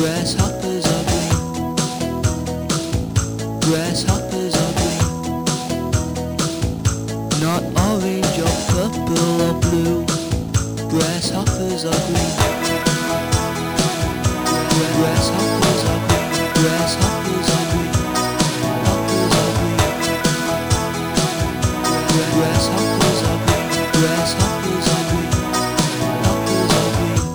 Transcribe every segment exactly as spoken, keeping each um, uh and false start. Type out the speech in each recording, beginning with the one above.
Grasshoppers are green. Grasshoppers are green. Not orange or purple or blue. Grasshoppers are green. Grasshoppers are green. Grasshoppers are green. Hoppers are green. Grasshoppers are green. Grasshoppers are green. Hoppers are green.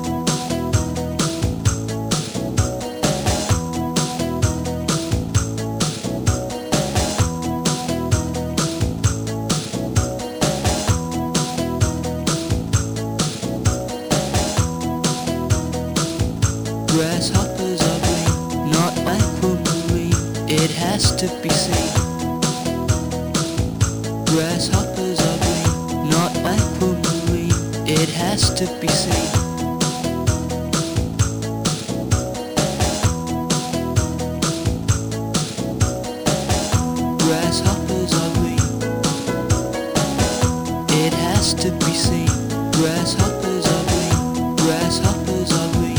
Grasshoppers are green, not aquamarine, it has to be seen. Grasshoppers are green, not aquamarine, it has to be seen. Grasshoppers are green, it has to be seen. Grasshoppers are green, grasshoppers are green.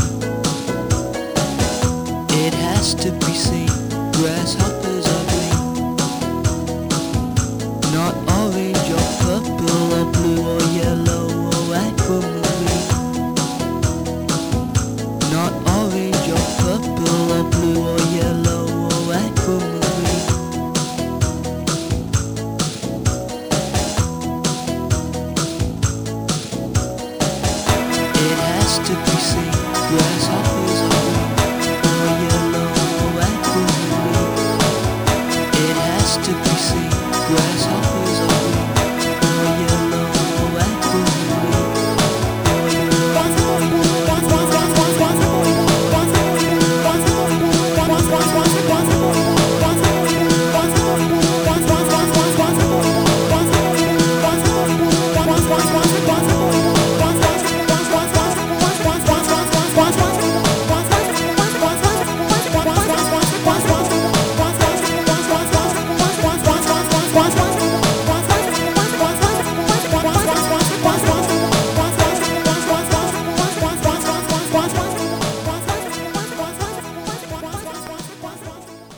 It has to be seen. Grasshoppers are green. Not orange or purple or blue or yellow or aquamarine. Not orange or purple or blue or yellow or aquamarine. It has to be seen. Grass